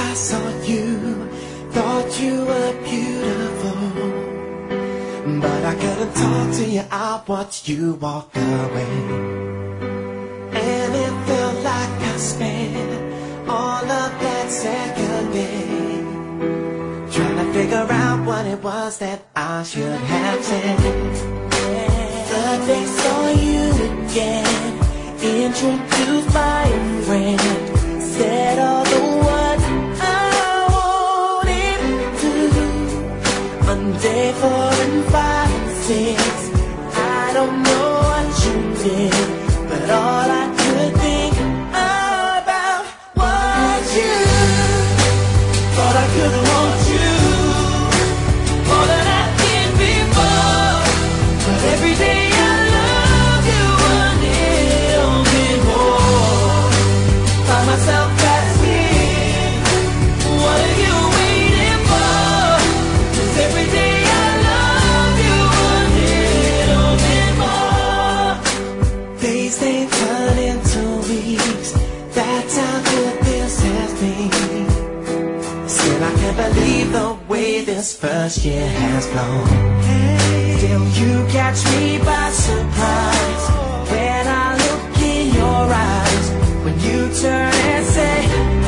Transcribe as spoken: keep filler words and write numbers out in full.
I saw you, thought you were beautiful, but I couldn't talk to you, I watched you walk away. And it felt like I spent all of that second day trying to figure out what it was that I should have said. But they saw you again, introduced by a friend, said all the words I wanted to. On day four and five and six, I don't know what you did, but all I could think about was you. Thought I could want you more than I did before, but every day I love you a little bit more. Find myself asking, what are you waiting for? 'Cause every day I love you a little bit more. Days they turn into weeks, that's how good this has been. Still I can't believe the way this first year has flown. Still you catch me by surprise when I look in your eyes, when you turn and say